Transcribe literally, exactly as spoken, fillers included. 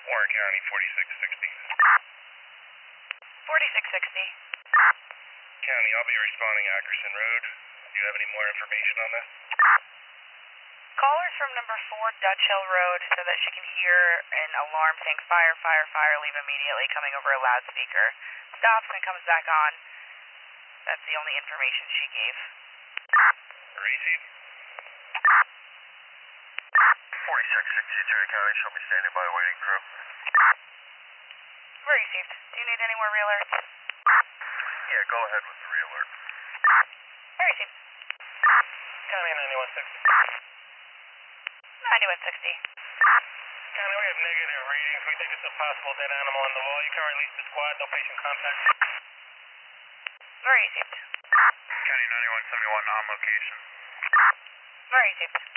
Warren County, forty-six sixty. forty-six sixty. County, I'll be responding Ackerson Road. Do you have any more information on this? Callers from number four Dutch Hill Road so that she can hear an alarm saying fire, fire, fire, leave immediately, coming over a loudspeaker. Stops and comes back on. That's the only information she gave. Received. forty-six sixty, Cherry County, show me standing by waiting crew. Received. Do you need any more re-alerts? Yeah, go ahead with the re-alert. Received. County, ninety-one sixty. ninety-one sixty. County, we have negative readings. We think it's a possible dead animal on the wall. You can release the squad, no patient contact. Received. County, ninety-one seventy-one on location. Received.